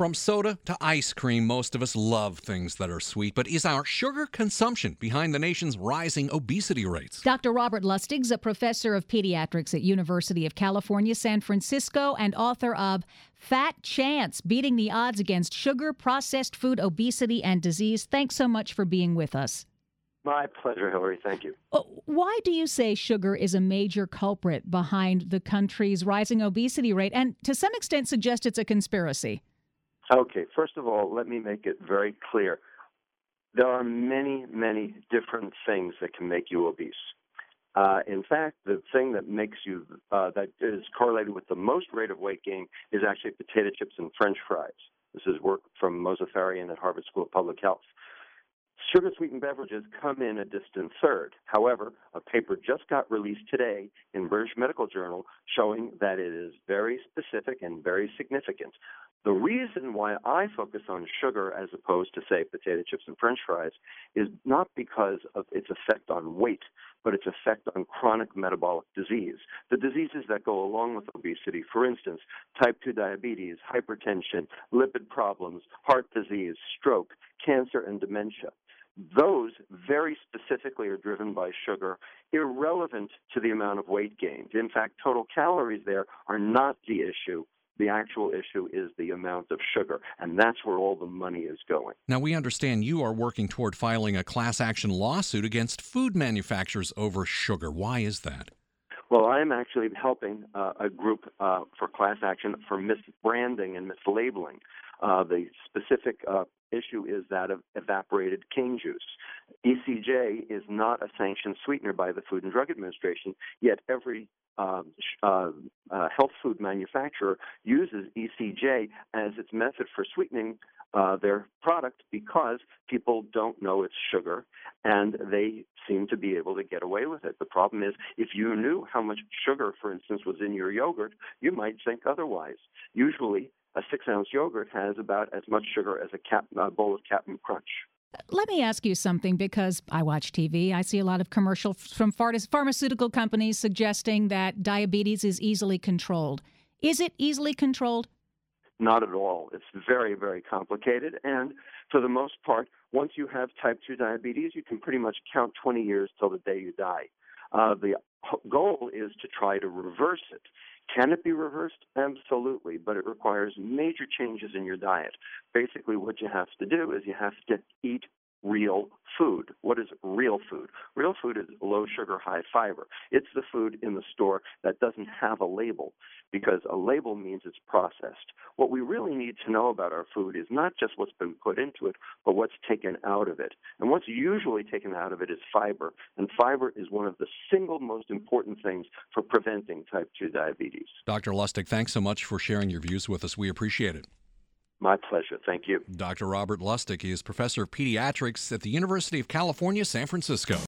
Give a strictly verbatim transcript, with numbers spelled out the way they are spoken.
From soda to ice cream, most of us love things that are sweet, but is our sugar consumption behind the nation's rising obesity rates? Doctor Robert Lustig's a professor of pediatrics at University of California, San Francisco, and author of Fat Chance, Beating the Odds Against Sugar, Processed Food, Obesity, and Disease. Thanks so much for being with us. My pleasure, Hillary. Thank you. Why do you say sugar is a major culprit behind the country's rising obesity rate, and to some extent suggest it's a conspiracy? Okay, first of all, let me make it very clear. There are many, many different things that can make you obese. Uh, in fact, the thing that makes you, uh, that is correlated with the most rate of weight gain is actually potato chips and French fries. This is work from Mozaffarian at Harvard School of Public Health. Sugar-sweetened beverages come in a distant third. However, a paper just got released today in British Medical Journal showing that it is very specific and very significant. The reason why I focus on sugar as opposed to, say, potato chips and French fries is not because of its effect on weight, but its effect on chronic metabolic disease. The diseases that go along with obesity, for instance, type two diabetes, hypertension, lipid problems, heart disease, stroke, cancer, and dementia. Those very specifically are driven by sugar, irrelevant to the amount of weight gained. In fact, total calories there are not the issue. The actual issue is the amount of sugar, and that's where all the money is going. Now, we understand you are working toward filing a class action lawsuit against food manufacturers over sugar. Why is that? Well, I'm actually helping uh, a group uh, for class action for misbranding and mislabeling. Uh, the specific uh, issue is that of evaporated cane juice. E C J is not a sanctioned sweetener by the Food and Drug Administration, yet every uh, uh, uh, health food manufacturer uses E C J as its method for sweetening uh, their product because people don't know it's sugar, and they seem to be able to get away with it. The problem is, if you knew how much sugar, for instance, was in your yogurt, you might think otherwise. Usually, a six-ounce yogurt has about as much sugar as a, cap, a bowl of Captain Crunch. Let me ask you something, because I watch T V. I see a lot of commercials from pharmaceutical companies suggesting that diabetes is easily controlled. Is it easily controlled? Not at all. It's very, very complicated. And for the most part, once you have type two diabetes, you can pretty much count twenty years till the day you die. Uh, the goal is to try to reverse it. Can it be reversed? Absolutely, but it requires major changes in your diet. Basically, what you have to do is you have to eat real food. What is real food? Real food is low sugar, high fiber. It's the food in the store that doesn't have a label, because a label means it's processed. What we really need to know about our food is not just what's been put into it, but what's taken out of it. And what's usually taken out of it is fiber, and fiber is one of the single most important things for preventing type two diabetes. Doctor Lustig, thanks so much for sharing your views with us. We appreciate it. My pleasure. Thank you. Doctor Robert Lustig is professor of pediatrics at the University of California, San Francisco.